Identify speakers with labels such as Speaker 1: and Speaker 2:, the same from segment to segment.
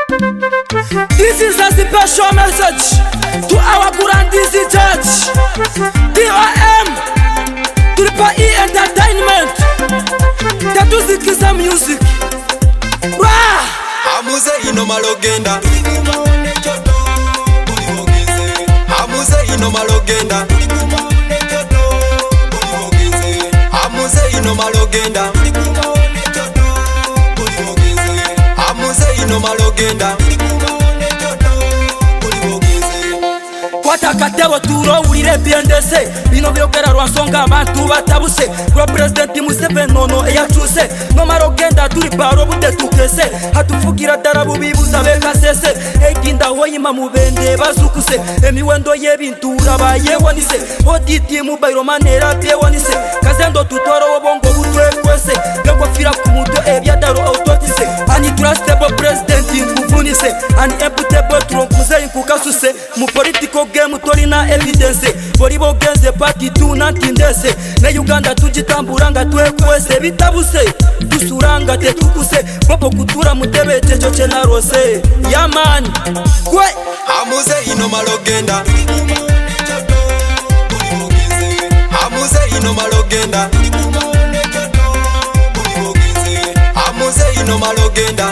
Speaker 1: This is a special message to our Burundisi judge, DOM, Triple E Entertainment, Tatusikiza Music.
Speaker 2: Amuze ino malogenda, amuze ino malogenda, amuze ino malogenda, amuze ino malogenda.
Speaker 1: Kwata katebo turo urire BNDC bino byogera rwansonga abantu batabuse pro president Museveni nono eyachuse no marogenda turi baro bude tukese hatufugira darabu bibuza bekasese eginda hoyima mubende bazukuse emiwendo yebintura bayewonise oditi mubayiro manera byewonise kazendo tutoro obongo butwe kwese bekofira kumuto ebyadaro autotise ani trustable president nkuvunise ani imputable trompuze nkukasuse mu political game tolina evidence bori bogenze party tunantindese ne Uganda tujitamburanga twekwese bitabuse dusuranga tetukuse bobo kutura mutebe techo chena rose yaman kwe
Speaker 2: amuze ino malogenda, amuze ino malogenda, amuze ino malogenda,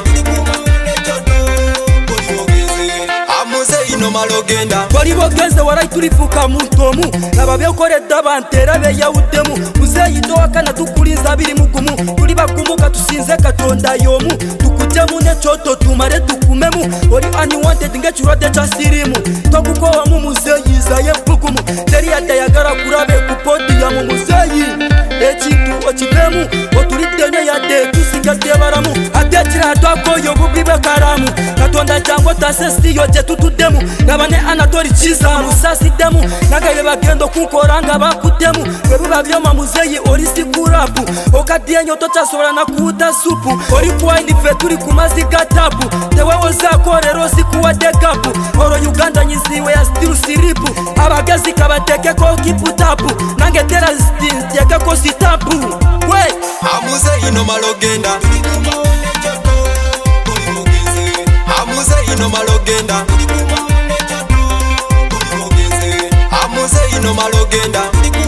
Speaker 2: amuze ino malogenda.
Speaker 1: bari bogenze warai turifuka muntomu nababyokoreda bantera be yawudemu muzeyi doakana tukulinza biri mugumu turi bagumuka tusinze katonda yomu tukujemu nechoto tumare tukumemu ori unwanted ngechurade chasirimu tokukowa mu muzeyi zaye bugumu teri yadayagara kurabe kupoti ya mu muzeyi ekintu okibemu oturitene yade tusigate baramu atekira twakoyo bubibe karamu katonda jango tasesti yoje tutudemu nabane anatori chiza musasi demu nagaye bagendo kunkoranga bakutemu webuba byoma muzeyi ori sikurapu okadienyo tochasobora nakuta supu ori kwaindi feturi kumaziga tapu tewe ozakorero sikuwa dekapu oro Uganda nyiziwe ya still siripu abagezi kabateke ko kiputapu nange terrorist yeke ko sitapu we
Speaker 2: amuze ino malogenda, amuze ino malogenda, amuze ino malogenda.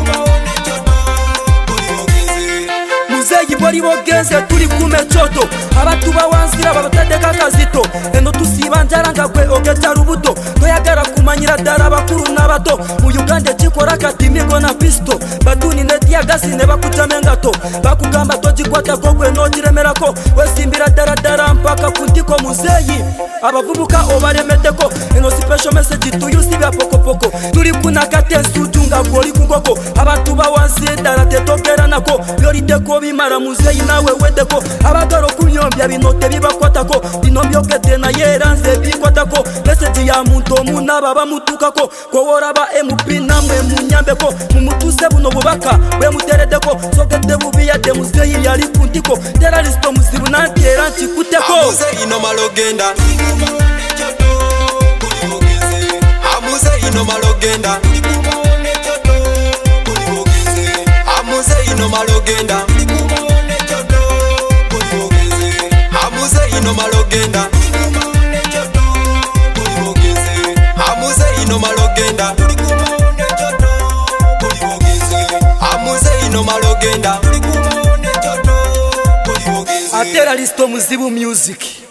Speaker 2: Muzeyi
Speaker 1: bori bogenze turi kumechoto abatu bawanzira babatadeka kazito eno tusibanjaranga kwe ogeta rubuto toyagara kumanyira dara bakuru nabato mu Uganda chikora katimigo na pisto batuni netia gasi ne bakutamengato bakugamba tojikwata kogwe no jiremerako wesimbira dara mpaka kutiko muzeyi abavubuka obaremeteko eno special message tuyusibya pokopoko turi kunakate sutunga goli kugoko abatu bawanzira dara tetokera nako yorideko bimara muzeyi nawe wedeko abagaro kunyombya binote bibakwatako binombyo gete na yeranze bikwatako message ya muntu munaba bamutukako kowora ba MP namwe munyambeko mumutuse buno bubaka we muteredeko sogete bubiya de muzeyi yali kuntiko terrorist muzibu nantera nchikuteko
Speaker 2: amuze ino malogenda, amuze ino malogenda, amuze ino malogenda, amuze ino malogenda, amuze ino malogenda, amuze ino malogenda.
Speaker 1: A terrorist muzibu music.